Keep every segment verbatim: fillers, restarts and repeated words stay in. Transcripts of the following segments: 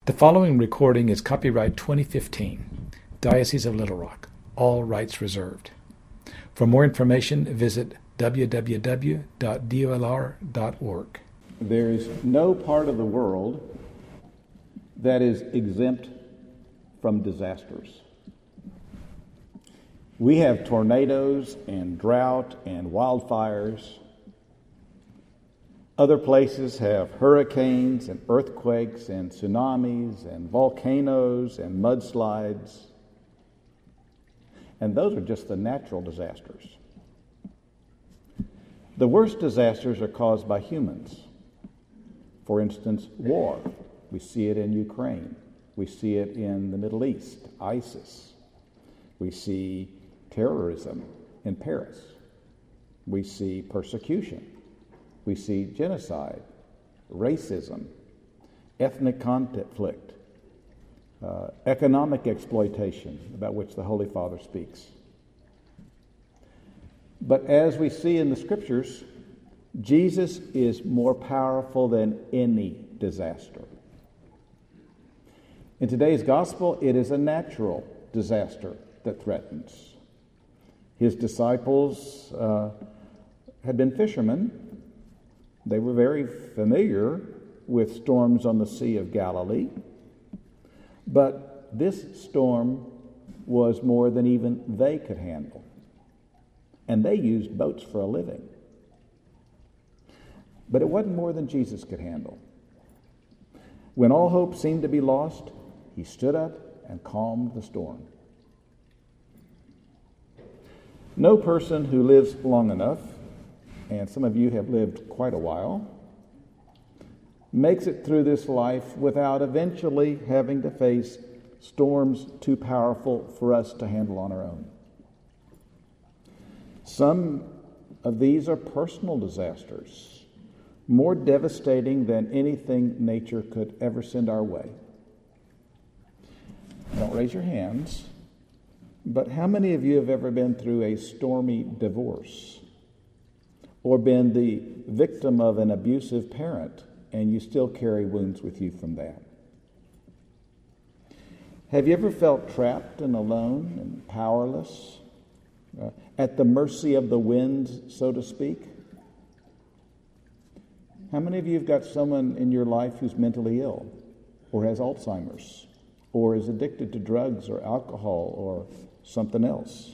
The following recording is copyright twenty fifteen, Diocese of Little Rock, all rights reserved. For more information, visit w w w dot d o l r dot org. There is no part of the world that is exempt from disasters. We have tornadoes and drought and wildfires. Other places have hurricanes and earthquakes and tsunamis and volcanoes and mudslides. And those are just the natural disasters. The worst disasters are caused by humans. For instance, war. We see it in Ukraine. We see it in the Middle East, ISIS. We see terrorism in Paris. We see persecution. We see genocide, racism, ethnic conflict, uh, economic exploitation, about which the Holy Father speaks. But as we see in the Scriptures, Jesus is more powerful than any disaster. In today's gospel, it is a natural disaster that threatens. His disciples uh, had been fishermen. They were very familiar with storms on the Sea of Galilee, but this storm was more than even they could handle. And they used boats for a living. But it wasn't more than Jesus could handle. When all hope seemed to be lost, he stood up and calmed the storm. No person who lives long enough, and some of you have lived quite a while, makes it through this life without eventually having to face storms too powerful for us to handle on our own. Some of these are personal disasters, more devastating than anything nature could ever send our way. Don't raise your hands, but how many of you have ever been through a stormy divorce? Or been the victim of an abusive parent, and you still carry wounds with you from that? Have you ever felt trapped and alone and powerless, uh, at the mercy of the winds, so to speak? How many of you have got someone in your life who's mentally ill, or has Alzheimer's, or is addicted to drugs or alcohol or something else?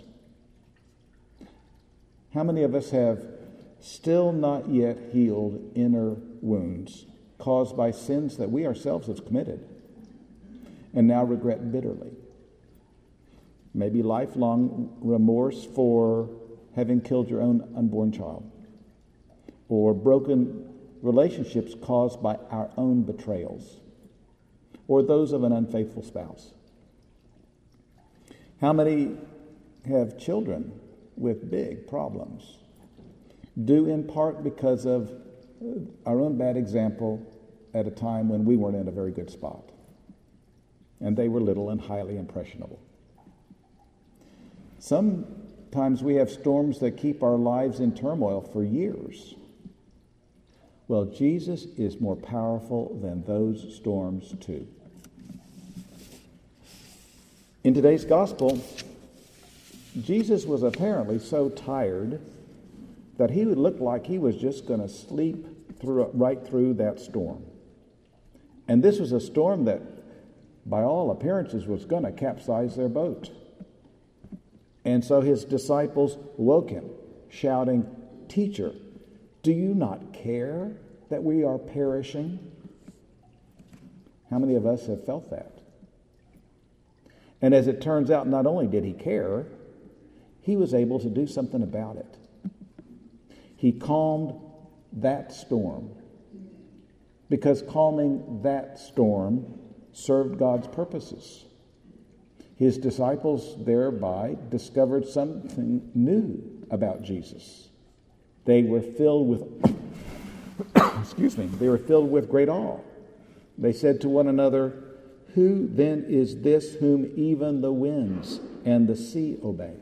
How many of us have still not yet healed inner wounds caused by sins that we ourselves have committed and now regret bitterly? Maybe lifelong remorse for having killed your own unborn child, or broken relationships caused by our own betrayals, or those of an unfaithful spouse. How many have children with big problems, due in part because of our own bad example at a time when we weren't in a very good spot, and they were little and highly impressionable? Sometimes we have storms that keep our lives in turmoil for years. Well, Jesus is more powerful than those storms too. In today's gospel, Jesus was apparently so tired that he would look like he was just going to sleep through, right through that storm. And this was a storm that, by all appearances, was going to capsize their boat. And so his disciples woke him, shouting, "Teacher, do you not care that we are perishing?" How many of us have felt that? And as it turns out, not only did he care, he was able to do something about it. He calmed that storm, because calming that storm served God's purposes. His disciples thereby discovered something new about Jesus. They were filled with, excuse me, they were filled with great awe. They said to one another, "Who then is this whom even the winds and the sea obey?"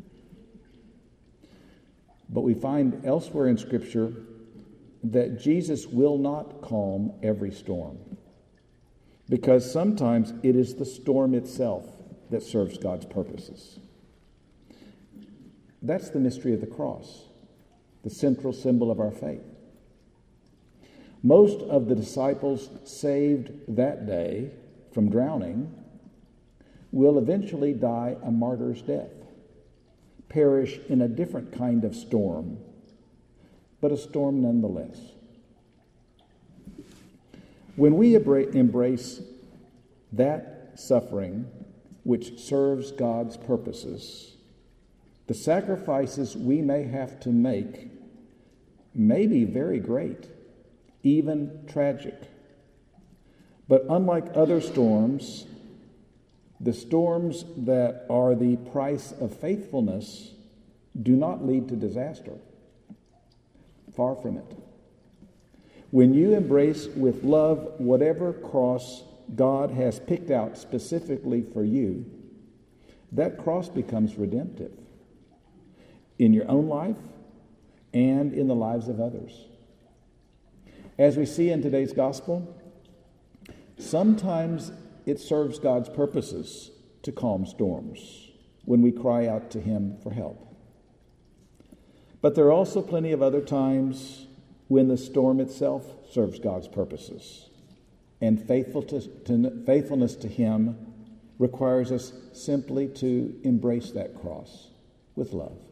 But we find elsewhere in Scripture that Jesus will not calm every storm. because sometimes it is the storm itself that serves God's purposes. That's the mystery of the cross, the central symbol of our faith. Most of the disciples saved that day from drowning will eventually die a martyr's death, perish in a different kind of storm, but a storm nonetheless. When we embrace that suffering which serves God's purposes, the sacrifices we may have to make may be very great, even tragic. But unlike other storms, the storms that are the price of faithfulness do not lead to disaster. Far from it. When you embrace with love whatever cross God has picked out specifically for you, that cross becomes redemptive in your own life and in the lives of others. As we see in today's gospel, sometimes it serves God's purposes to calm storms when we cry out to Him for help. But there are also plenty of other times when the storm itself serves God's purposes, and faithful to, to, faithfulness to Him requires us simply to embrace that cross with love.